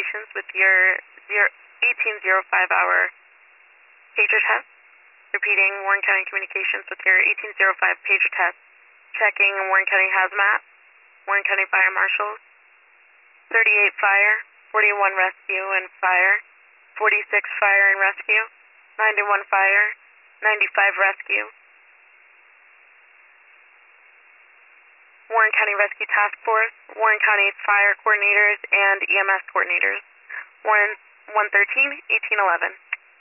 Communications with your 1805-hour pager test. Repeating, Warren County Communications with your 1805 pager test. Checking Warren County Hazmat, Warren County Fire Marshals, 38 Fire, 41 Rescue and Fire, 46 Fire and Rescue, 91 Fire, 95 Rescue, Warren County Rescue Task Force, Warren County Fire Coordinators and EMS Coordinators, Warren 113, 1811.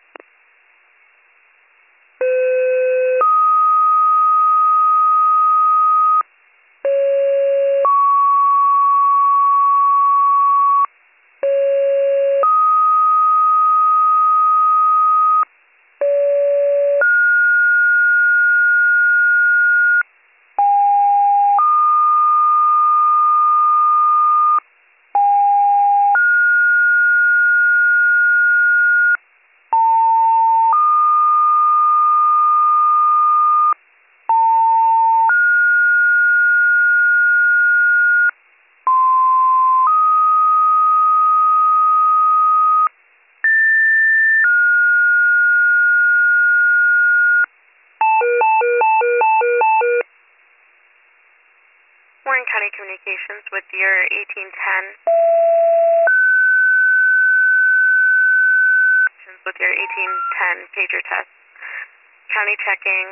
Warren County Communications with your 1810 pager test. County checking.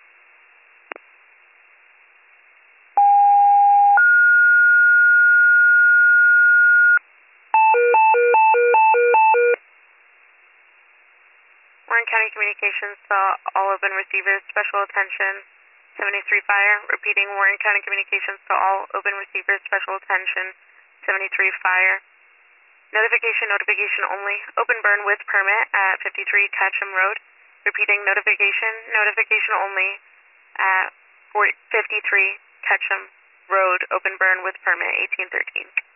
Warren County Communications to all open receivers, special attention. 73 Fire, repeating Warren County Communications to all open receivers, special attention, 73 Fire. Notification only, open burn with permit at 53 Ketchum Road. Repeating notification only at 53 Ketchum Road, open burn with permit, 1813.